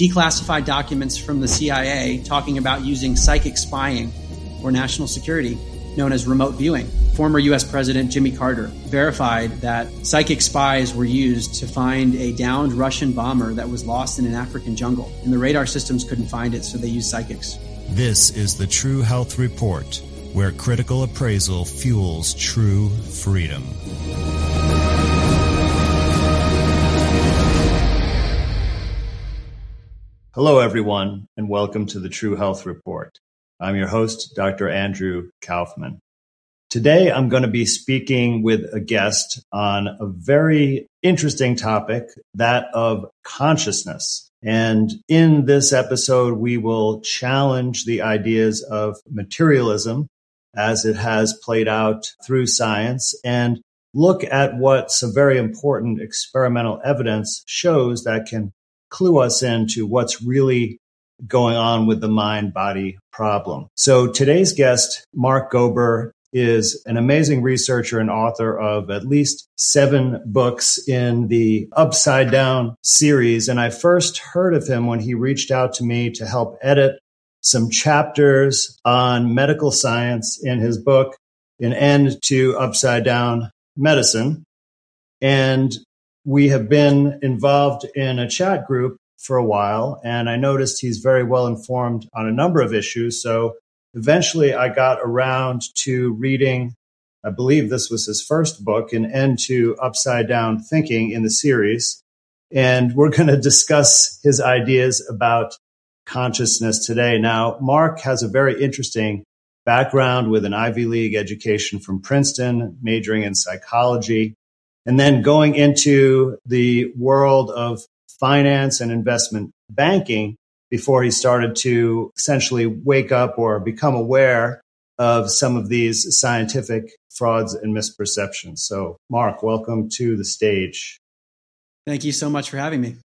declassified documents from the CIA talking about using psychic spying or national security, known as remote viewing. Former U.S. President Jimmy Carter verified that psychic spies were used to find a downed Russian bomber that was lost in an African jungle, and the radar systems couldn't find it, so they used psychics. This is the True Health Report, where critical appraisal fuels true freedom. Hello, everyone, and welcome to the True Health Report. I'm your host, Dr. Andrew Kaufman. Today, I'm going to be speaking with a guest on a very interesting topic, that of consciousness. And in this episode, we will challenge the ideas of materialism as it has played out through science and look at what some very important experimental evidence shows that can clue us into what's really going on with the mind-body problem. So today's guest, Mark Gober, is an amazing researcher and author of at least 7 books in the Upside Down series. And I first heard of him when he reached out to me to help edit some chapters on medical science in his book, An End to Upside Down Medicine. And we have been involved in a chat group for a while, and I noticed he's very well informed on a number of issues. So eventually I got around to reading, I believe this was his first book, An End to Upside Down Thinking in the series. And we're going to discuss his ideas about consciousness today. Now, Mark has a very interesting background with an Ivy League education from Princeton, majoring in psychology, and then going into the world of finance and investment banking before he started to essentially wake up or become aware of some of these scientific frauds and misperceptions. So, Mark, welcome to the stage. Thank you so much for having me.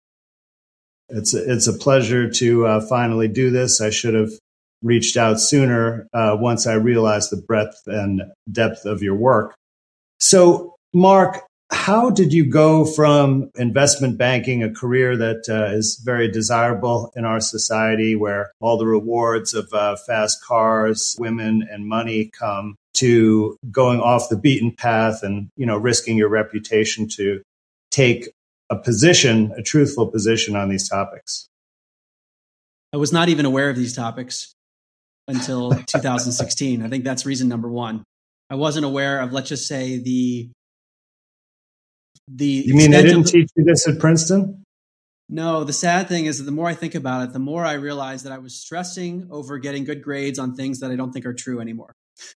It's a pleasure to finally do this. I should have reached out sooner once I realized the breadth and depth of your work. So, Mark, how did you go from investment banking, a career that is very desirable in our society, where all the rewards of fast cars, women, and money come, to going off the beaten path and, risking your reputation to take a position, a truthful position on these topics? I was not even aware of these topics until 2016. I think that's reason number one. I wasn't aware of, let's just say, You mean they didn't teach you this at Princeton? No, the sad thing is that the more I think about it, the more I realize that I was stressing over getting good grades on things that I don't think are true anymore.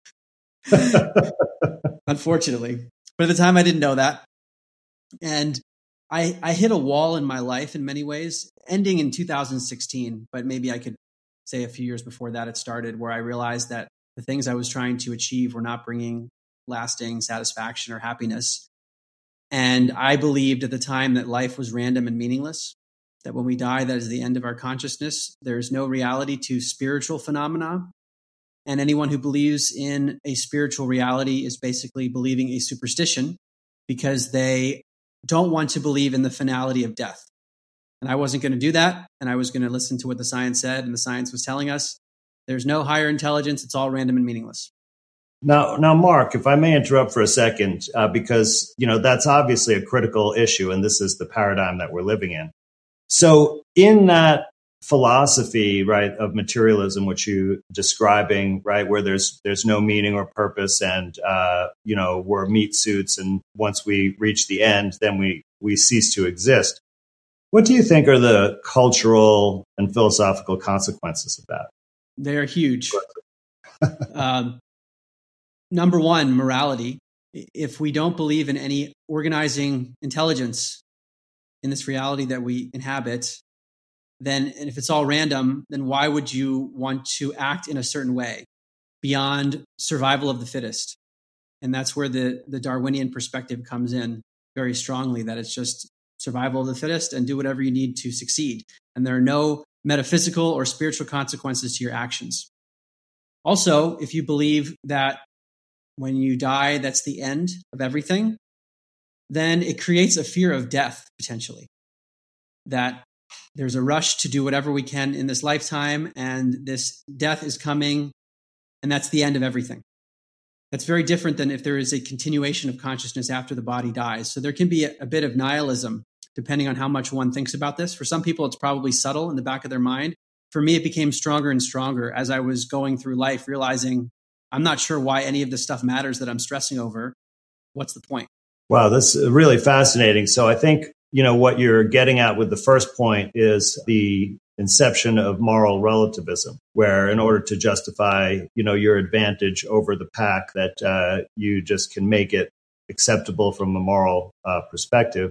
Unfortunately. But at the time, I didn't know that. And I hit a wall in my life in many ways, ending in 2016. But maybe I could say a few years before that it started, where I realized that the things I was trying to achieve were not bringing lasting satisfaction or happiness. And I believed at the time that life was random and meaningless, that when we die, that is the end of our consciousness. There's no reality to spiritual phenomena. And anyone who believes in a spiritual reality is basically believing a superstition because they don't want to believe in the finality of death. And I wasn't going to do that. And I was going to listen to what the science said. And the science was telling us there's no higher intelligence. It's all random and meaningless. Now, Mark, if I may interrupt for a second, because, that's obviously a critical issue, and this is the paradigm that we're living in. So in that philosophy, right, of materialism, which you're describing, right, where there's no meaning or purpose and, we're meat suits, and once we reach the end, then we cease to exist. What do you think are the cultural and philosophical consequences of that? They are huge. Number one, morality. If we don't believe in any organizing intelligence in this reality that we inhabit, then, and if it's all random, then why would you want to act in a certain way beyond survival of the fittest? And that's where the Darwinian perspective comes in very strongly, that it's just survival of the fittest and do whatever you need to succeed. And there are no metaphysical or spiritual consequences to your actions. Also, if you believe that when you die, that's the end of everything, then it creates a fear of death, potentially. That there's a rush to do whatever we can in this lifetime, and this death is coming, and that's the end of everything. That's very different than if there is a continuation of consciousness after the body dies. So there can be a bit of nihilism depending on how much one thinks about this. For some people, it's probably subtle in the back of their mind. For me, it became stronger and stronger as I was going through life, realizing I'm not sure why any of this stuff matters that I'm stressing over. What's the point? Wow, that's really fascinating. So I think, what you're getting at with the first point is the inception of moral relativism, where in order to justify, your advantage over the pack, that you just can make it acceptable from a moral perspective.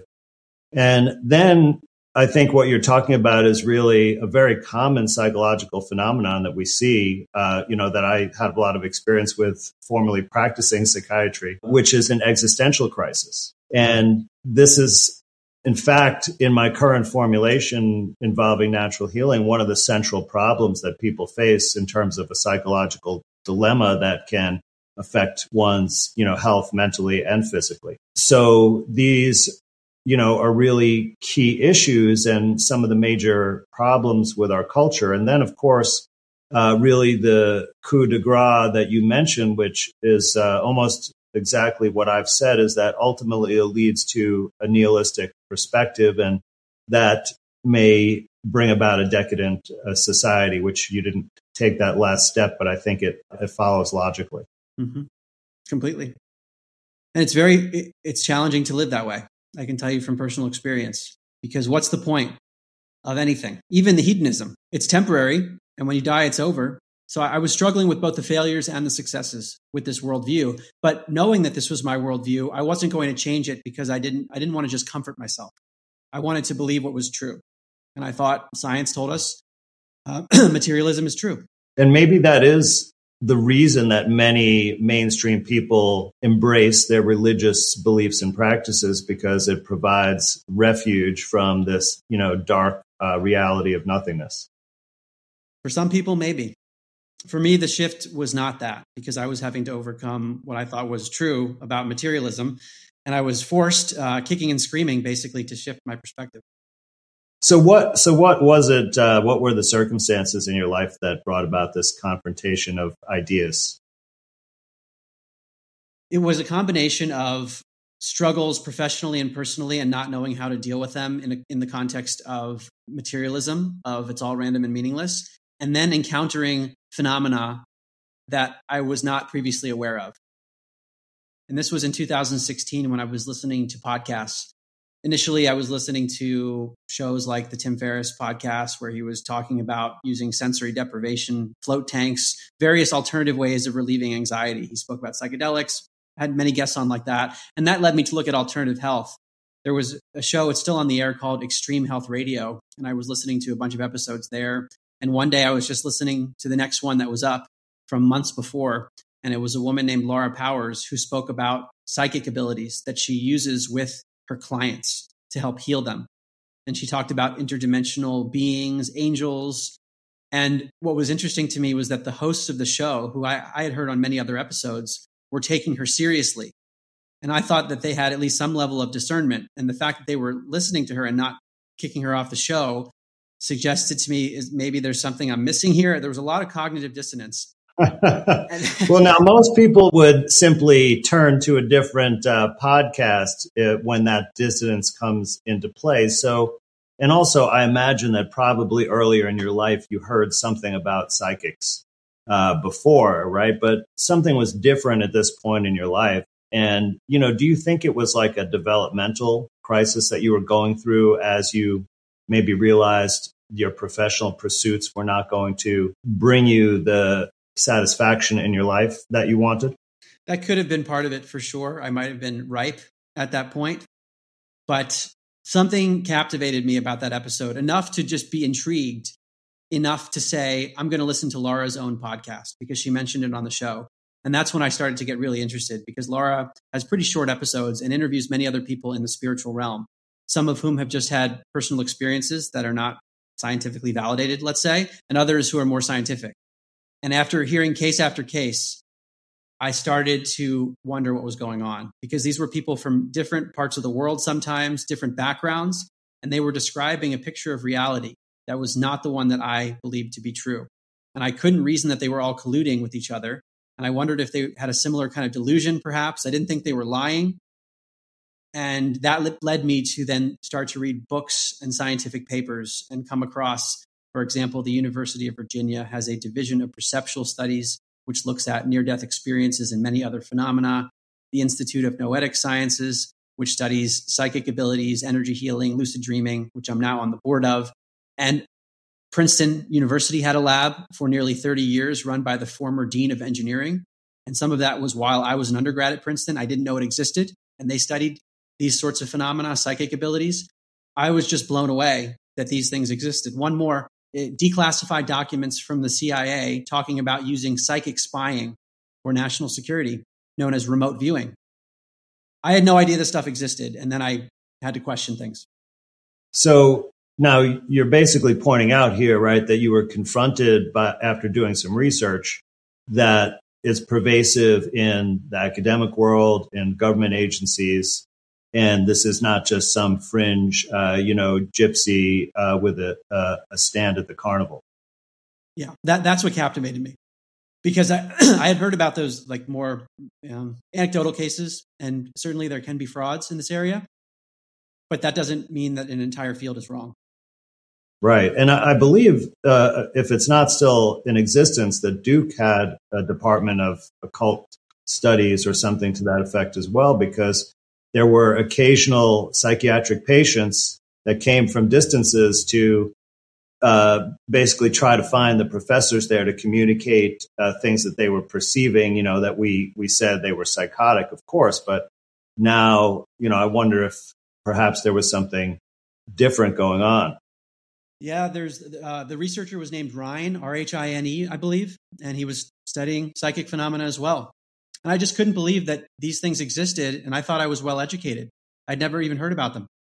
And then I think what you're talking about is really a very common psychological phenomenon that we see, that I had a lot of experience with formerly practicing psychiatry, which is an existential crisis. And this is, in fact, in my current formulation involving natural healing, one of the central problems that people face in terms of a psychological dilemma that can affect one's, health mentally and physically. So these are really key issues and some of the major problems with our culture. And then, of course, really the coup de grace that you mentioned, which is almost exactly what I've said, is that ultimately it leads to a nihilistic perspective, and that may bring about a decadent society, which you didn't take that last step, but I think it follows logically. Mm-hmm. Completely. And it's challenging to live that way. I can tell you from personal experience, because what's the point of anything? Even the hedonism, it's temporary. And when you die, it's over. So I was struggling with both the failures and the successes with this worldview. But knowing that this was my worldview, I wasn't going to change it because I didn't want to just comfort myself. I wanted to believe what was true. And I thought science told us materialism is true. And maybe that is the reason that many mainstream people embrace their religious beliefs and practices, because it provides refuge from this, dark reality of nothingness. For some people, maybe. For me, the shift was not that, because I was having to overcome what I thought was true about materialism. And I was forced, kicking and screaming, basically, to shift my perspective. So what was it? What were the circumstances in your life that brought about this confrontation of ideas? It was a combination of struggles professionally and personally, and not knowing how to deal with them in the context of materialism, of it's all random and meaningless, and then encountering phenomena that I was not previously aware of. And this was in 2016 when I was listening to podcasts. Initially, I was listening to shows like the Tim Ferriss podcast, where he was talking about using sensory deprivation, float tanks, various alternative ways of relieving anxiety. He spoke about psychedelics, had many guests on like that. And that led me to look at alternative health. There was a show, it's still on the air, called Extreme Health Radio. And I was listening to a bunch of episodes there. And one day I was just listening to the next one that was up from months before. And it was a woman named Laura Powers who spoke about psychic abilities that she uses with her clients to help heal them. And she talked about interdimensional beings, angels. And what was interesting to me was that the hosts of the show, who I had heard on many other episodes, were taking her seriously. And I thought that they had at least some level of discernment. And the fact that they were listening to her and not kicking her off the show suggested to me is maybe there's something I'm missing here. There was a lot of cognitive dissonance. Well, now most people would simply turn to a different podcast when that dissonance comes into play. So, and also I imagine that probably earlier in your life, you heard something about psychics before, right? But something was different at this point in your life. And, do you think it was like a developmental crisis that you were going through as you maybe realized your professional pursuits were not going to bring you the satisfaction in your life that you wanted? That could have been part of it for sure. I might have been ripe at that point, but something captivated me about that episode enough to just be intrigued, enough to say, I'm going to listen to Laura's own podcast because she mentioned it on the show. And that's when I started to get really interested, because Laura has pretty short episodes and interviews many other people in the spiritual realm, some of whom have just had personal experiences that are not scientifically validated, let's say, and others who are more scientific. And after hearing case after case, I started to wonder what was going on, because these were people from different parts of the world, sometimes different backgrounds. and they were describing a picture of reality that was not the one that I believed to be true. And I couldn't reason that they were all colluding with each other. And I wondered if they had a similar kind of delusion, perhaps. I didn't think they were lying. And that led me to then start to read books and scientific papers and come across, for example, the University of Virginia has a division of perceptual studies, which looks at near-death experiences and many other phenomena. The Institute of Noetic Sciences, which studies psychic abilities, energy healing, lucid dreaming, which I'm now on the board of. And Princeton University had a lab for nearly 30 years run by the former dean of engineering. And some of that was while I was an undergrad at Princeton. I didn't know it existed. And they studied these sorts of phenomena, psychic abilities. I was just blown away that these things existed. One more, declassified documents from the CIA talking about using psychic spying for national security, known as remote viewing. I had no idea this stuff existed, and then I had to question things. So now you're basically pointing out here, right, that you were confronted after doing some research that is pervasive in the academic world, in government agencies, and this is not just some fringe, gypsy with a stand at the carnival. Yeah, that's what captivated me. Because I had heard about those like more anecdotal cases, and certainly there can be frauds in this area, but that doesn't mean that an entire field is wrong. Right. And I believe if it's not still in existence, that Duke had a Department of Occult Studies or something to that effect as well, because there were occasional psychiatric patients that came from distances to basically try to find the professors there to communicate things that they were perceiving, that we said they were psychotic, of course. But now, I wonder if perhaps there was something different going on. Yeah, there's the researcher was named Rhine, Rhine, I believe, and he was studying psychic phenomena as well. And I just couldn't believe that these things existed, and I thought I was well educated. I'd never even heard about them.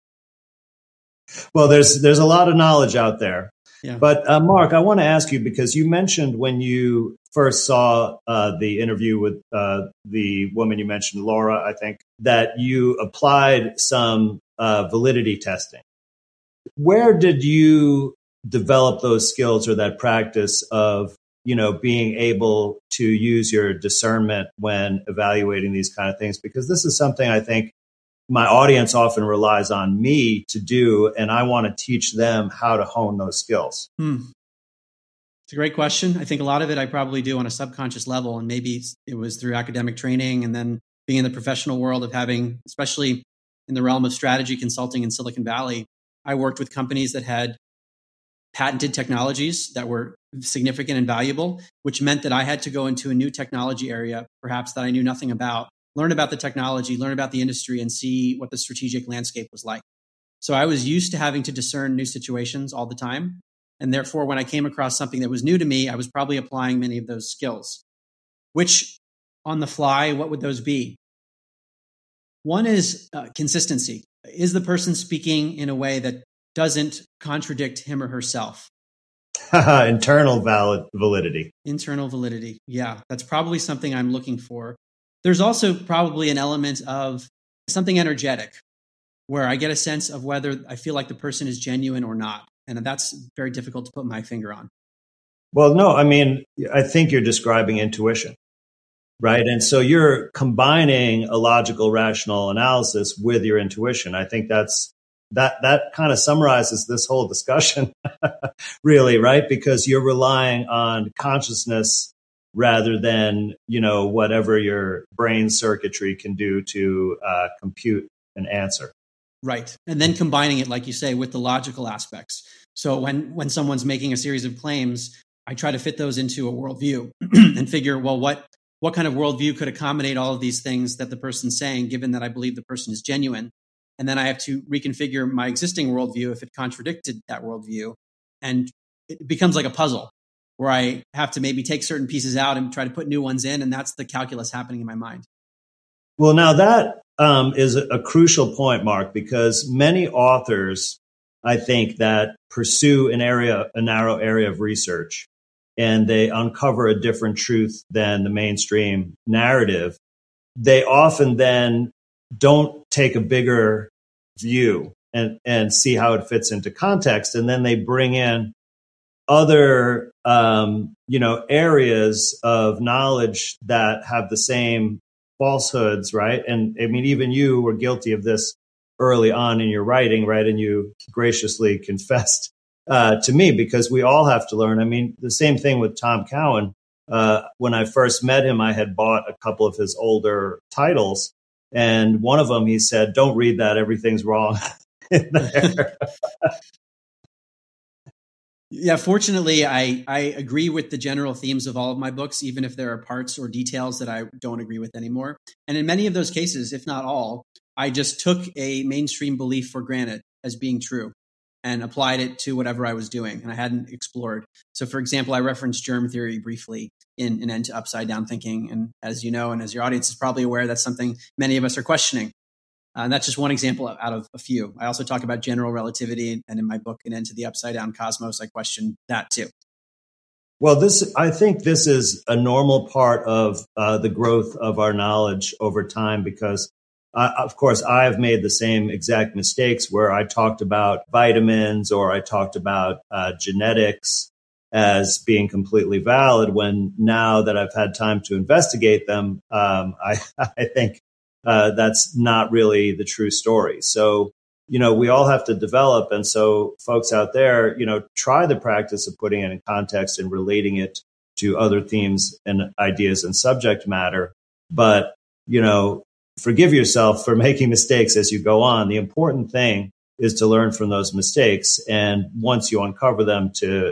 Well, there's a lot of knowledge out there. Yeah. But Mark, I want to ask you, because you mentioned when you first saw the interview with the woman you mentioned, Laura, I think, that you applied some validity testing. Where did you develop those skills or that practice of, being able to use your discernment when evaluating these kind of things? Because this is something I think my audience often relies on me to do, and I want to teach them how to hone those skills. It's a great question. I think a lot of it I probably do on a subconscious level, and maybe it was through academic training and then being in the professional world of having, especially in the realm of strategy consulting in Silicon Valley, I worked with companies that had patented technologies that were significant and valuable, which meant that I had to go into a new technology area, perhaps that I knew nothing about, learn about the technology, learn about the industry, and see what the strategic landscape was like. So I was used to having to discern new situations all the time. And therefore, when I came across something that was new to me, I was probably applying many of those skills. Which, on the fly, what would those be? One is consistency. Is the person speaking in a way that doesn't contradict him or herself? Internal validity. Internal validity. Yeah, that's probably something I'm looking for. There's also probably an element of something energetic, where I get a sense of whether I feel like the person is genuine or not. And that's very difficult to put my finger on. Well, no, I think you're describing intuition, right? And so you're combining a logical, rational analysis with your intuition. I think that kind of summarizes this whole discussion, really, right? Because you're relying on consciousness rather than, whatever your brain circuitry can do to compute an answer. Right. And then combining it, like you say, with the logical aspects. So when someone's making a series of claims, I try to fit those into a worldview and figure, well, what kind of worldview could accommodate all of these things that the person's saying, given that I believe the person is genuine? And then I have to reconfigure my existing worldview if it contradicted that worldview. And it becomes like a puzzle where I have to maybe take certain pieces out and try to put new ones in. And that's the calculus happening in my mind. Well, now that is a crucial point, Mark, because many authors, I think, that pursue a narrow area of research and they uncover a different truth than the mainstream narrative, they often then don't take a bigger view and see how it fits into context. And then they bring in other, areas of knowledge that have the same falsehoods, right? And I mean, even you were guilty of this early on in your writing, right? And you graciously confessed to me, because we all have to learn. I mean, the same thing with Tom Cowan. When I first met him, I had bought a couple of his older titles, and one of them, he said, "Don't read that. Everything's wrong in there." Yeah, fortunately, I agree with the general themes of all of my books, even if there are parts or details that I don't agree with anymore. And in many of those cases, if not all, I just took a mainstream belief for granted as being true and applied it to whatever I was doing, and I hadn't explored. So, for example, I referenced germ theory briefly in An End to Upside Down Thinking. And as you know, and as your audience is probably aware, that's something many of us are questioning. And that's just one example out of a few. I also talk about general relativity, and in my book, An End to the Upside Down Cosmos, I question that too. Well, I think this is a normal part of the growth of our knowledge over time, because, of course, I've made the same exact mistakes where I talked about vitamins or I talked about genetics as being completely valid, when now that I've had time to investigate them, I think that's not really the true story. So, we all have to develop. And so folks out there, try the practice of putting it in context and relating it to other themes and ideas and subject matter. But, forgive yourself for making mistakes as you go on. The important thing is to learn from those mistakes. And once you uncover them, to,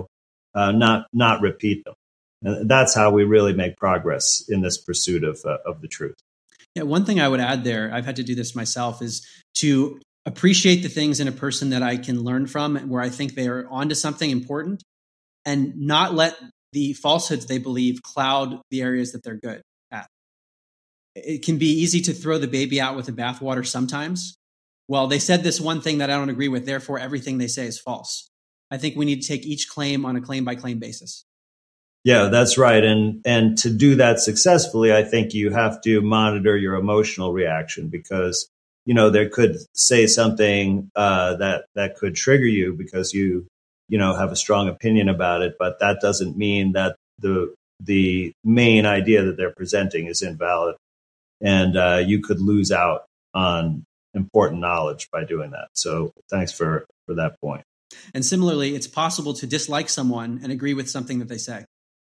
not repeat them. And that's how we really make progress in this pursuit of the truth. Yeah, one thing I would add there, I've had to do this myself, is to appreciate the things in a person that I can learn from, where I think they are onto something important, and not let the falsehoods they believe cloud the areas that they're good at. It can be easy to throw the baby out with the bathwater sometimes. Well, they said this one thing that I don't agree with, therefore everything they say is false. I think we need to take each claim on a claim by claim basis. Yeah, that's right. And to do that successfully, I think you have to monitor your emotional reaction, because, they could say something that could trigger you because you have a strong opinion about it. But that doesn't mean that the main idea that they're presenting is invalid. And you could lose out on important knowledge by doing that. So thanks for that point. And similarly, it's possible to dislike someone and agree with something that they say.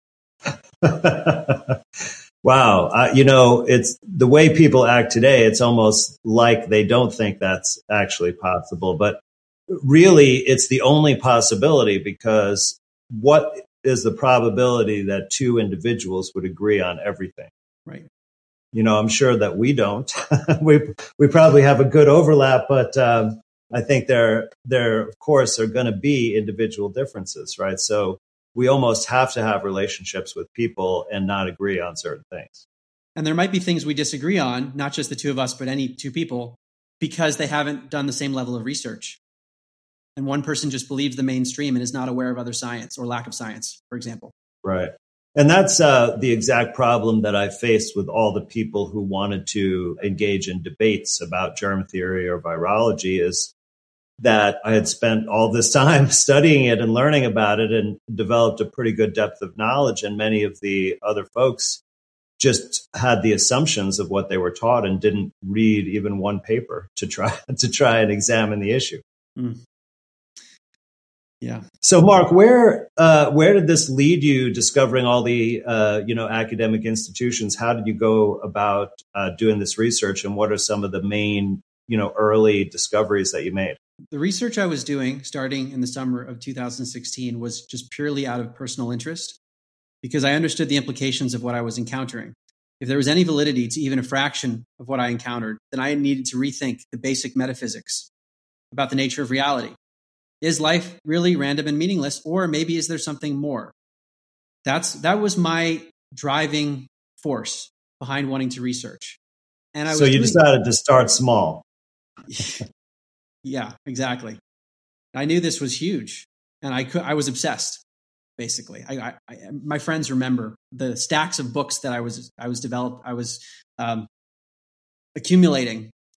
Wow. It's the way people act today. It's almost like they don't think that's actually possible. But really, it's the only possibility, because what is the probability that two individuals would agree on everything? Right. I'm sure that we don't. we probably have a good overlap, but I think there of course are going to be individual differences, right? So we almost have to have relationships with people and not agree on certain things. And there might be things we disagree on, not just the two of us, but any two people, because they haven't done the same level of research. And one person just believes the mainstream and is not aware of other science or lack of science, for example. Right. And that's the exact problem that I faced with all the people who wanted to engage in debates about germ theory or virology, is that I had spent all this time studying it and learning about it and developed a pretty good depth of knowledge. And many of the other folks just had the assumptions of what they were taught and didn't read even one paper to try and examine the issue. Mm. Yeah. So, Mark, where did this lead you, discovering all the academic institutions? How did you go about doing this research, and what are some of the main early discoveries that you made? The research I was doing starting in the summer of 2016 was just purely out of personal interest, because I understood the implications of what I was encountering. If there was any validity to even a fraction of what I encountered, then I needed to rethink the basic metaphysics about the nature of reality. Is life really random and meaningless, or maybe is there something more? That was my driving force behind wanting to research. And so you decided to start small. Yeah, exactly. I knew this was huge, and I was obsessed. Basically, my friends remember the stacks of books that I was accumulating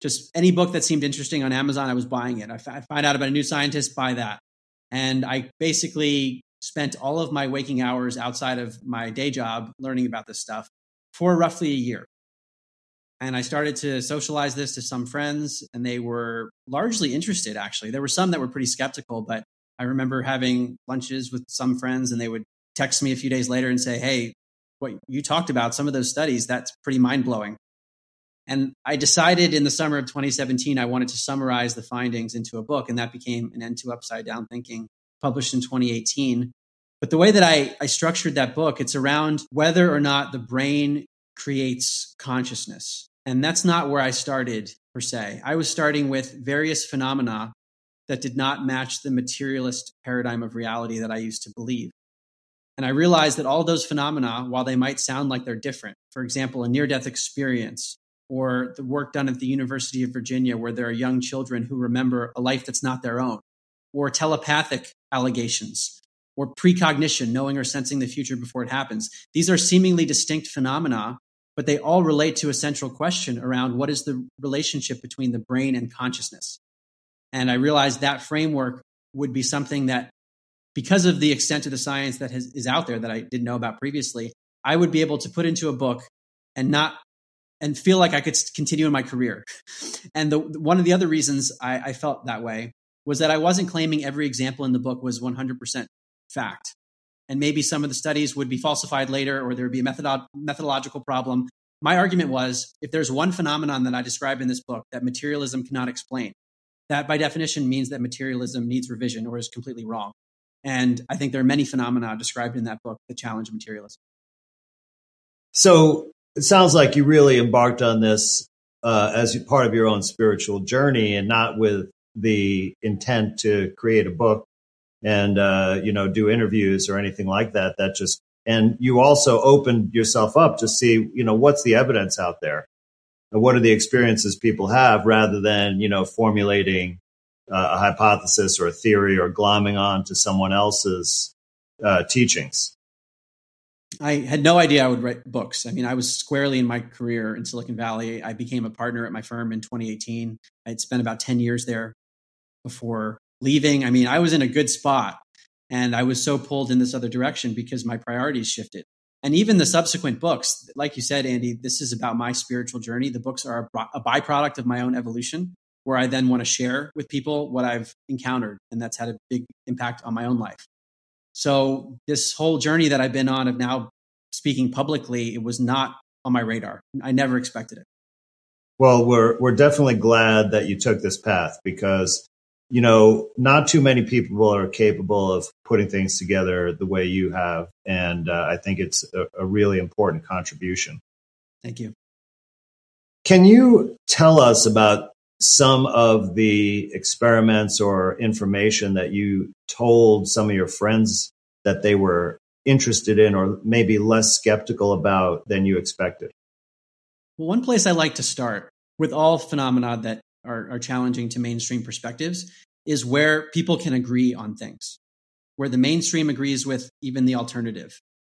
just any book that seemed interesting on Amazon, I was buying it. I find out about a new scientist, buy that. And I basically spent all of my waking hours outside of my day job learning about this stuff for roughly a year. And I started to socialize this to some friends, and they were largely interested, actually. There were some that were pretty skeptical, but I remember having lunches with some friends, and they would text me a few days later and say, hey, what you talked about, some of those studies, that's pretty mind-blowing. And I decided in the summer of 2017, I wanted to summarize the findings into a book, and that became An End to Upside Down Thinking, published in 2018. But the way that I structured that book, it's around whether or not the brain creates consciousness. And that's not where I started, per se. I was starting with various phenomena that did not match the materialist paradigm of reality that I used to believe. And I realized that all those phenomena, while they might sound like they're different, for example, a near-death experience, or the work done at the University of Virginia, where there are young children who remember a life that's not their own, or telepathic allegations, or precognition, knowing or sensing the future before it happens. These are seemingly distinct phenomena, but they all relate to a central question around what is the relationship between the brain and consciousness. And I realized that framework would be something that, because of the extent of the science that is out there that I didn't know about previously, I would be able to put into a book and feel like I could continue in my career. And one of the other reasons I felt that way was that I wasn't claiming every example in the book was 100% fact. And maybe some of the studies would be falsified later, or there would be a methodological problem. My argument was, if there's one phenomenon that I describe in this book that materialism cannot explain, that by definition means that materialism needs revision or is completely wrong. And I think there are many phenomena described in that book that challenge materialism. So it sounds like you really embarked on this as part of your own spiritual journey, and not with the intent to create a book and do interviews or anything like that. And you also opened yourself up to see, what's the evidence out there? What are the experiences people have, rather than, formulating a hypothesis or a theory or glomming on to someone else's teachings? I had no idea I would write books. I mean, I was squarely in my career in Silicon Valley. I became a partner at my firm in 2018. I'd spent about 10 years there before leaving. I mean, I was in a good spot, and I was so pulled in this other direction because my priorities shifted. And even the subsequent books, like you said, Andy, this is about my spiritual journey. The books are a byproduct of my own evolution, where I then want to share with people what I've encountered. And that's had a big impact on my own life. So this whole journey that I've been on of now speaking publicly, it was not on my radar. I never expected it. Well, we're definitely glad that you took this path, because not too many people are capable of putting things together the way you have. And I think it's a really important contribution. Thank you. Can you tell us about some of the experiments or information that you told some of your friends that they were interested in, or maybe less skeptical about than you expected? Well, one place I like to start with all phenomena that are challenging to mainstream perspectives is where people can agree on things, where the mainstream agrees with even the alternative.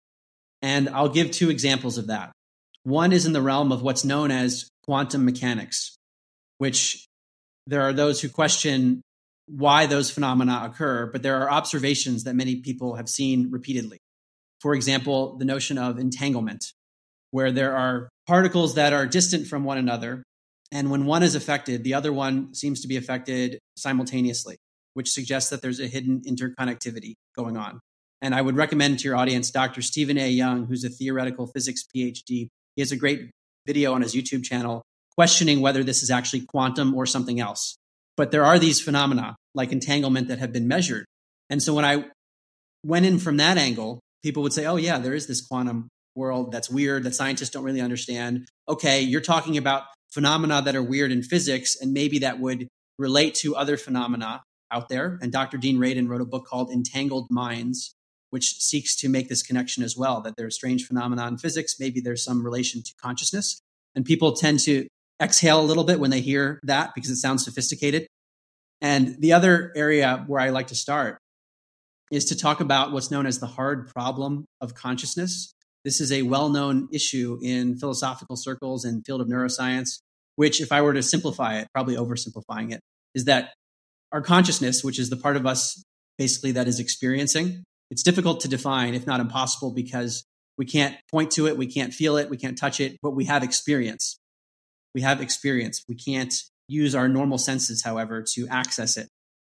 And I'll give two examples of that. One is in the realm of what's known as quantum mechanics, which there are those who question why those phenomena occur, but there are observations that many people have seen repeatedly. For example, the notion of entanglement, where there are particles that are distant from one another, and when one is affected, the other one seems to be affected simultaneously, which suggests that there's a hidden interconnectivity going on. And I would recommend to your audience Dr. Stephen A. Young, who's a theoretical physics PhD. He has a great video on his YouTube channel questioning whether this is actually quantum or something else. But there are these phenomena like entanglement that have been measured. And so when I went in from that angle, people would say, oh yeah, there is this quantum world that's weird, that scientists don't really understand. Okay, you're talking about phenomena that are weird in physics, and maybe that would relate to other phenomena out there. And Dr. Dean Radin wrote a book called Entangled Minds, which seeks to make this connection as well, that there are strange phenomena in physics. Maybe there's some relation to consciousness. And people tend to exhale a little bit when they hear that because it sounds sophisticated. And the other area where I like to start is to talk about what's known as the hard problem of consciousness. This is a well-known issue in philosophical circles and field of neuroscience, which if I were to simplify it, probably oversimplifying it, is that our consciousness, which is the part of us basically that is experiencing, it's difficult to define, if not impossible, because we can't point to it, we can't feel it, we can't touch it, but we have experience. We have experience. We can't use our normal senses, however, to access it.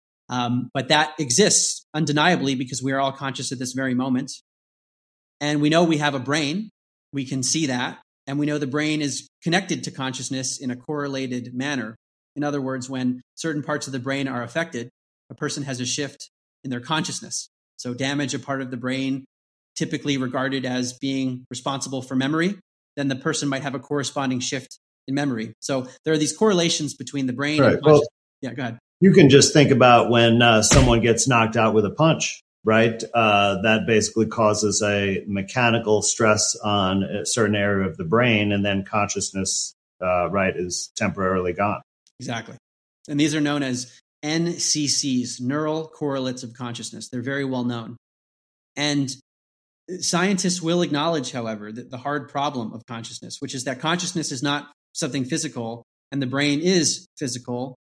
But that exists undeniably because we are all conscious at this very moment. And we know we have a brain. We can see that. And we know the brain is connected to consciousness in a correlated manner. In other words, when certain parts of the brain are affected, a person has a shift in their consciousness. So damage a part of the brain, typically regarded as being responsible for memory, then the person might have a corresponding shift in memory. So there are these correlations between the brain and consciousness. Yeah, go ahead. You can just think about when someone gets knocked out with a punch, right? That basically causes a mechanical stress on a certain area of the brain, and then consciousness, right, is temporarily gone. Exactly. And these are known as NCCs, neural correlates of consciousness. They're very well known. And scientists will acknowledge, however, that the hard problem of consciousness, which is that consciousness is not something physical and the brain is physical.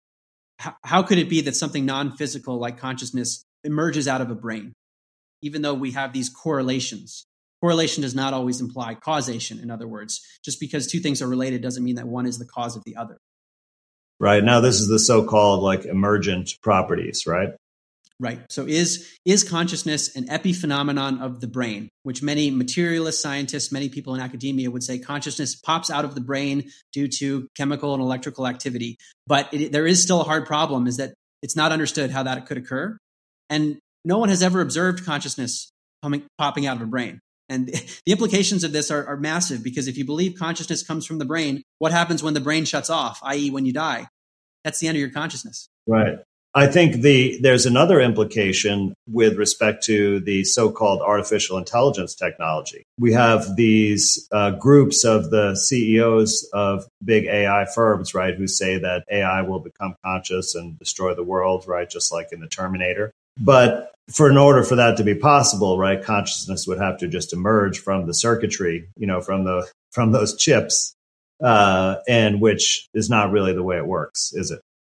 How could it be that something non-physical like consciousness emerges out of a brain, even though we have these correlations? Correlation does not always imply causation, in other words. Just because two things are related doesn't mean that one is the cause of the other. Right. Now, this is the so-called like emergent properties, right? Right. So is consciousness an epiphenomenon of the brain, which many materialist scientists, many people in academia would say consciousness pops out of the brain due to chemical and electrical activity. But there is still a hard problem, is that it's not understood how that could occur. And no one has ever observed consciousness popping out of a brain. And the implications of this are massive, because if you believe consciousness comes from the brain, what happens when the brain shuts off, i.e. when you die? That's the end of your consciousness. Right. I think there's another implication with respect to the so-called artificial intelligence technology. We have these groups of the CEOs of big AI firms, right, who say that AI will become conscious and destroy the world, right, just like in the Terminator. But in order for that to be possible, right, consciousness would have to just emerge from the circuitry, from those chips, and which is not really the way it works, is it?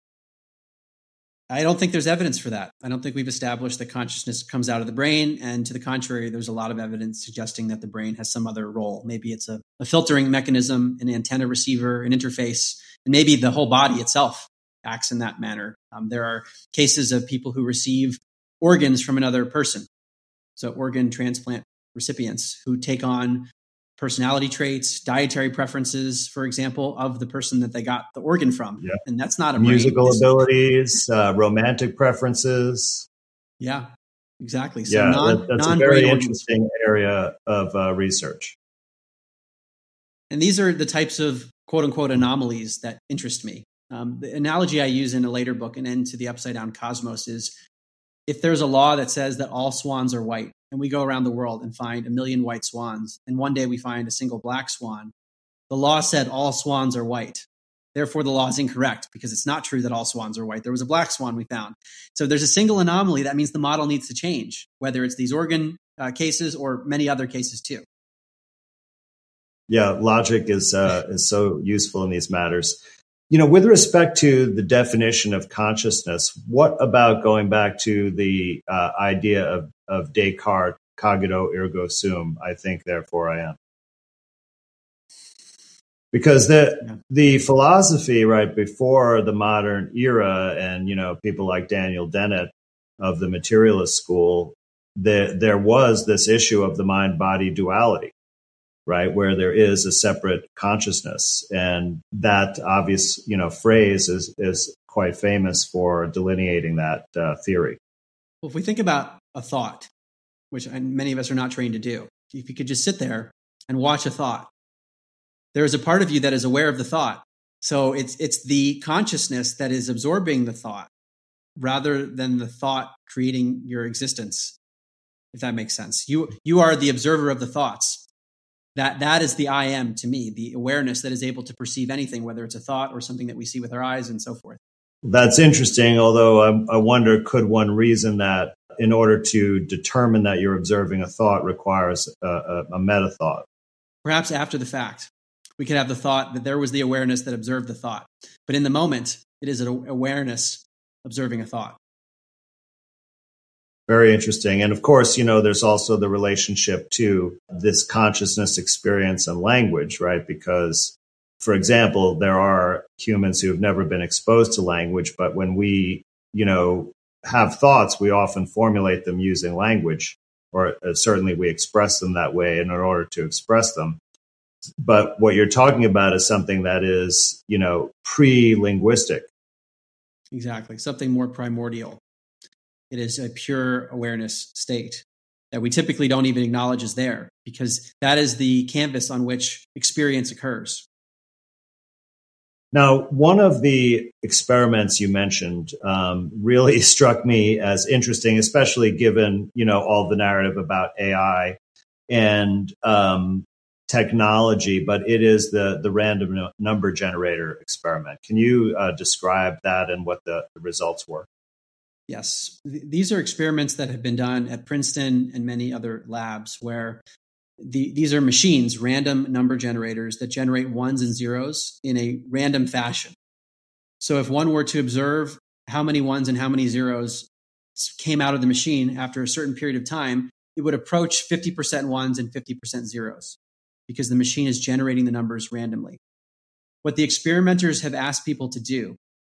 I don't think there's evidence for that. I don't think we've established that consciousness comes out of the brain. And to the contrary, there's a lot of evidence suggesting that the brain has some other role. Maybe it's a filtering mechanism, an antenna receiver, an interface, and maybe the whole body itself acts in that manner. There are cases of people who receive organs from another person. So organ transplant recipients who take on personality traits, dietary preferences, for example, of the person that they got the organ from. Yeah. And that's not a musical abilities, romantic preferences. Yeah, exactly. So that's a very interesting area of research. And these are the types of quote unquote anomalies that interest me. The analogy I use in a later book, An End to the Upside Down Cosmos, is if there's a law that says that all swans are white, and we go around the world and find 1 million white swans, and one day we find a single black swan, the law said all swans are white. Therefore, the law is incorrect, because it's not true that all swans are white. There was a black swan we found. So there's a single anomaly. That means the model needs to change, whether it's these organ cases or many other cases too. Yeah, logic is so useful in these matters. With respect to the definition of consciousness, what about going back to the idea of Descartes, cogito ergo sum, I think, therefore I am? Because the philosophy right before the modern era, and people like Daniel Dennett of the materialist school, there was this issue of the mind-body duality, right, where there is a separate consciousness, and that obvious phrase is quite famous for delineating that theory. Well, if we think about a thought, which many of us are not trained to do, if you could just sit there and watch a thought, there is a part of you that is aware of the thought. So it's the consciousness that is absorbing the thought rather than the thought creating your existence, if that makes sense. You are the observer of the thoughts. That is the I am to me, the awareness that is able to perceive anything, whether it's a thought or something that we see with our eyes and so forth. That's interesting, although I wonder, could one reason that in order to determine that you're observing a thought requires a meta thought? Perhaps after the fact. We could have the thought that there was the awareness that observed the thought. But in the moment, it is an awareness observing a thought. Very interesting. And of course, there's also the relationship to this consciousness experience and language, right? Because, for example, there are humans who have never been exposed to language, but when we, have thoughts, we often formulate them using language, or certainly we express them that way in order to express them. But what you're talking about is something that is, pre-linguistic. Exactly. Something more primordial. It is a pure awareness state that we typically don't even acknowledge is there, because that is the canvas on which experience occurs. Now, one of the experiments you mentioned really struck me as interesting, especially given, all the narrative about AI and technology, but it is the random number generator experiment. Can you describe that and what the results were? Yes. These are experiments that have been done at Princeton and many other labs where these are machines, random number generators that generate ones and zeros in a random fashion. So if one were to observe how many ones and how many zeros came out of the machine after a certain period of time, it would approach 50% ones and 50% zeros because the machine is generating the numbers randomly. What the experimenters have asked people to do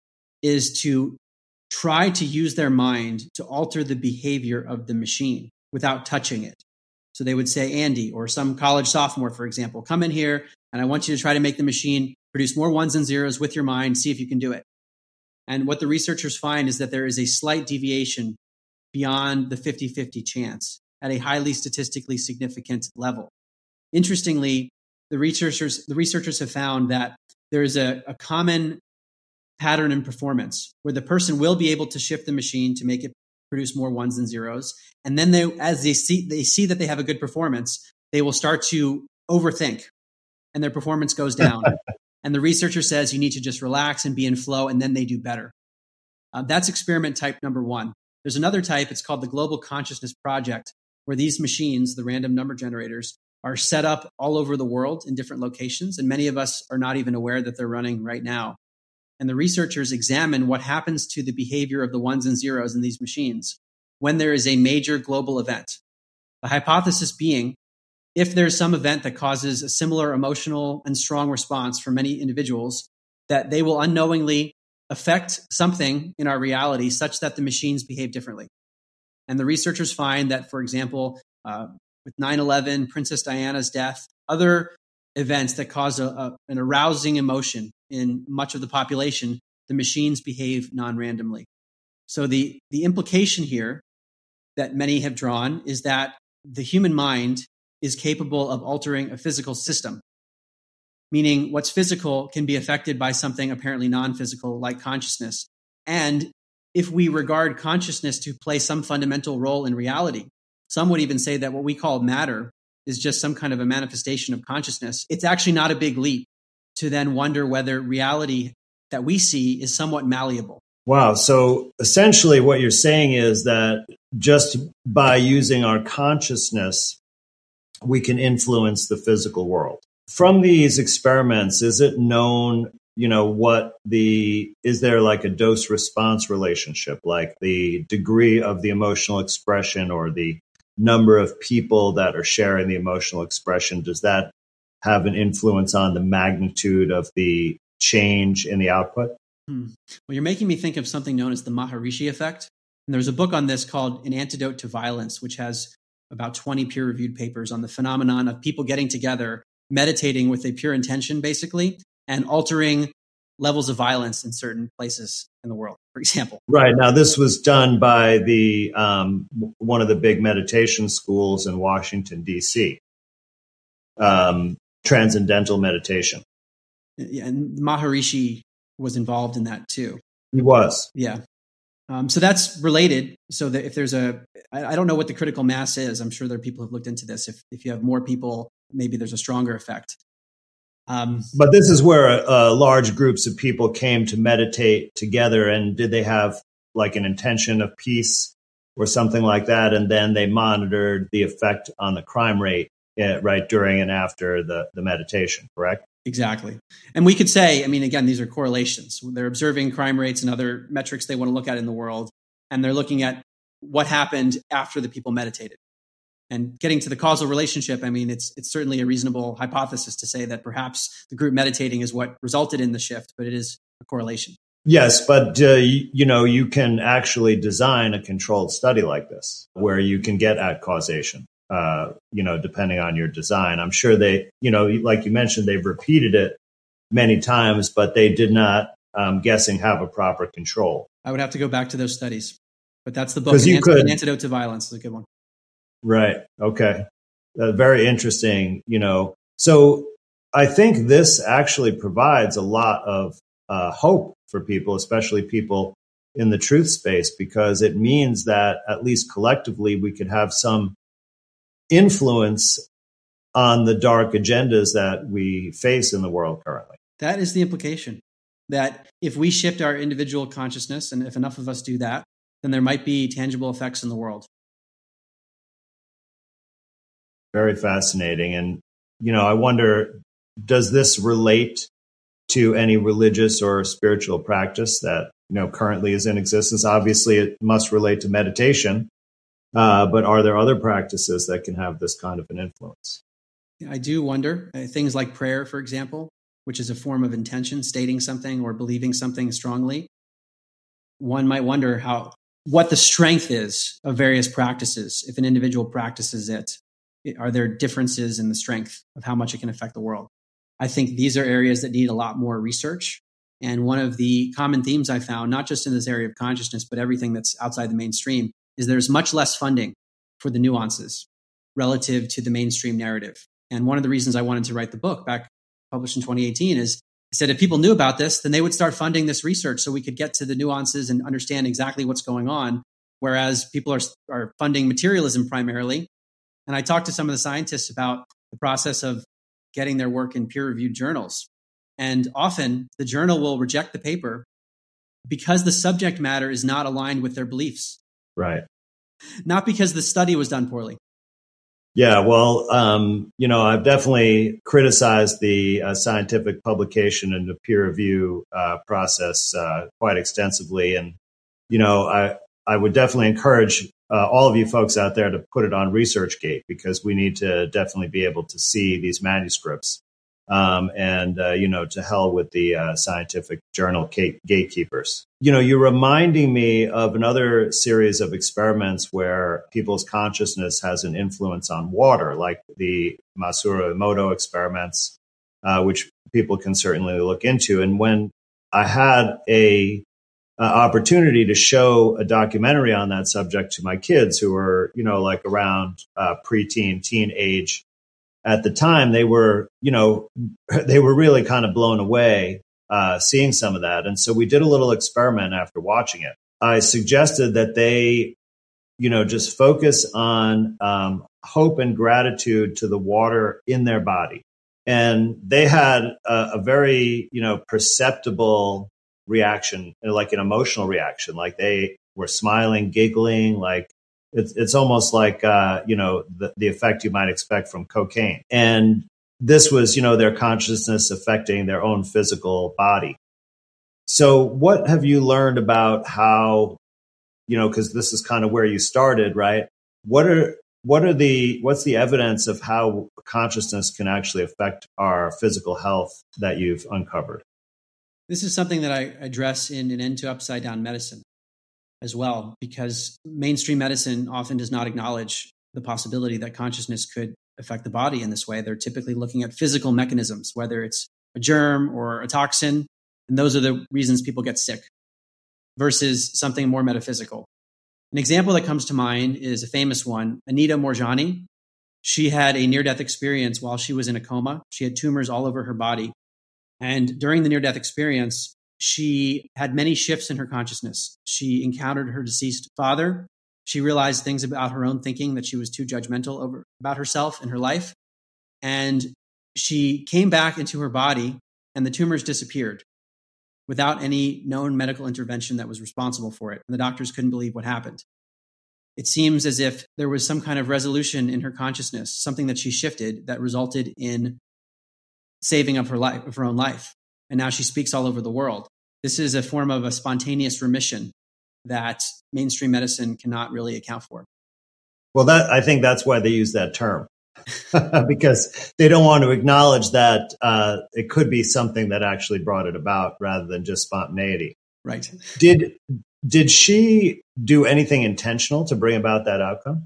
is to try to use their mind to alter the behavior of the machine without touching it. So they would say, Andy, or some college sophomore, for example, come in here and I want you to try to make the machine produce more ones and zeros with your mind, see if you can do it. And what the researchers find is that there is a slight deviation beyond the 50-50 chance at a highly statistically significant level. Interestingly, the researchers have found that there is a common pattern in performance where the person will be able to shift the machine to make it produce more ones and zeros. And then as they see that they have a good performance, they will start to overthink and their performance goes down. And the researcher says you need to just relax and be in flow, and then they do better. That's experiment type number one. There's another type, it's called the Global Consciousness Project, where these machines, the random number generators, are set up all over the world in different locations. And many of us are not even aware that they're running right now. And the researchers examine what happens to the behavior of the ones and zeros in these machines when there is a major global event. The hypothesis being, if there's some event that causes a similar emotional and strong response for many individuals, that they will unknowingly affect something in our reality such that the machines behave differently. And the researchers find that, for example, with 9/11, Princess Diana's death, other events that cause an arousing emotion in much of the population, the machines behave non-randomly. So the implication here that many have drawn is that the human mind is capable of altering a physical system, meaning what's physical can be affected by something apparently non-physical like consciousness. And if we regard consciousness to play some fundamental role in reality, some would even say that what we call matter is just some kind of a manifestation of consciousness. It's actually not a big leap to then wonder whether reality that we see is somewhat malleable. Wow. So essentially what you're saying is that just by using our consciousness, we can influence the physical world. From these experiments, is it known, is there like a dose response relationship, like the degree of the emotional expression or the number of people that are sharing the emotional expression? Does that have an influence on the magnitude of the change in the output? Well, you're making me think of something known as the Maharishi effect. And there's a book on this called An Antidote to Violence, which has about 20 peer-reviewed papers on the phenomenon of people getting together, meditating with a pure intention, basically, and altering levels of violence in certain places in the world, for example. Right. Now, this was done by the one of the big meditation schools in Washington, D.C., Transcendental Meditation. Yeah, and Maharishi was involved in that too. He was. Yeah. So that's related. So that if there's I don't know what the critical mass is. I'm sure there are people who've looked into this. If you have more people, maybe there's a stronger effect. But this is where large groups of people came to meditate together. And did they have like an intention of peace or something like that? And then they monitored the effect on the crime rate right during and after the meditation, correct? Exactly. And we could say, I mean, again, these are correlations. They're observing crime rates and other metrics they want to look at in the world. And they're looking at what happened after the people meditated. And getting to the causal relationship, I mean, it's certainly a reasonable hypothesis to say that perhaps the group meditating is what resulted in the shift, but it is a correlation. Yes, but you can actually design a controlled study like this where you can get at causation. Depending on your design. I'm sure they, like you mentioned, they've repeated it many times, but they did not, I'm guessing, have a proper control. I would have to go back to those studies, but that's the book. An Antidote to Violence is a good one. Right. Okay. Very interesting. So I think this actually provides a lot of hope for people, especially people in the truth space, because it means that at least collectively we could have some influence on the dark agendas that we face in the world currently. That is the implication, that if we shift our individual consciousness, and if enough of us do that, then there might be tangible effects in the world. Very fascinating. And, I wonder, does this relate to any religious or spiritual practice that, currently is in existence? Obviously, it must relate to meditation. But are there other practices that can have this kind of an influence? I do wonder. Things like prayer, for example, which is a form of intention, stating something or believing something strongly. One might wonder what the strength is of various practices. If an individual practices it, are there differences in the strength of how much it can affect the world? I think these are areas that need a lot more research. And one of the common themes I found, not just in this area of consciousness, but everything that's outside the mainstream, is there's much less funding for the nuances relative to the mainstream narrative. And one of the reasons I wanted to write the book, published in 2018, is I said if people knew about this, then they would start funding this research so we could get to the nuances and understand exactly what's going on, whereas people are funding materialism primarily. And I talked to some of the scientists about the process of getting their work in peer-reviewed journals. And often the journal will reject the paper because the subject matter is not aligned with their beliefs. Right. Not because the study was done poorly. Yeah, well, I've definitely criticized the scientific publication and the peer review process quite extensively. And, I would definitely encourage all of you folks out there to put it on ResearchGate, because we need to definitely be able to see these manuscripts. To hell with the scientific journal gatekeepers. You're reminding me of another series of experiments where people's consciousness has an influence on water, like the Masaru Emoto experiments, which people can certainly look into. And when I had a opportunity to show a documentary on that subject to my kids who were, like around preteen, teen age, at the time, they were really kind of blown away seeing some of that. And so we did a little experiment after watching it. I suggested that they, just focus on hope and gratitude to the water in their body. And they had a very, perceptible reaction, like an emotional reaction, like they were smiling, giggling, like it's almost like, the effect you might expect from cocaine. And this was, their consciousness affecting their own physical body. So what have you learned about how, because this is kind of where you started, right? What's the evidence of how consciousness can actually affect our physical health that you've uncovered? This is something that I address in An End to Upside Down Medicine as well, because mainstream medicine often does not acknowledge the possibility that consciousness could affect the body in this way. They're typically looking at physical mechanisms, whether it's a germ or a toxin, and those are the reasons people get sick, versus something more metaphysical. An example that comes to mind is a famous one, Anita Moorjani. She had a near-death experience while she was in a coma. She had tumors all over her body. And during the near-death experience, she had many shifts in her consciousness. She encountered her deceased father. She realized things about her own thinking, that she was too judgmental about herself and her life. And she came back into her body and the tumors disappeared without any known medical intervention that was responsible for it. And the doctors couldn't believe what happened. It seems as if there was some kind of resolution in her consciousness, something that she shifted that resulted in saving of her own life. And now she speaks all over the world. This is a form of a spontaneous remission that mainstream medicine cannot really account for. Well, I think that's why they use that term, because they don't want to acknowledge that it could be something that actually brought it about rather than just spontaneity. Right. Did she do anything intentional to bring about that outcome?